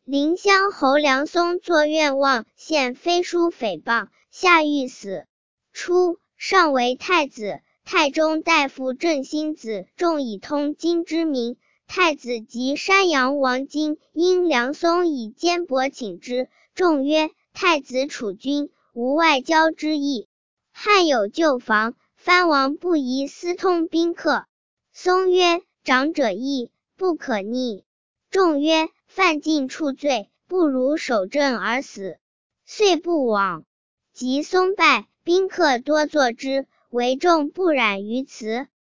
临乡侯梁松作愿望，献飞书诽谤，下狱死。初，上为太子，太中大夫郑兴子众以通经之名。太子及山阳王经因梁松以坚帛请之，众曰：太子处君，无外交之意。汉有旧防，藩王不宜私通宾客。松曰：长者义，不可逆。众曰：犯禁处罪，不如守正而死。遂不往。及松败，宾客多作之，惟众不染于辞。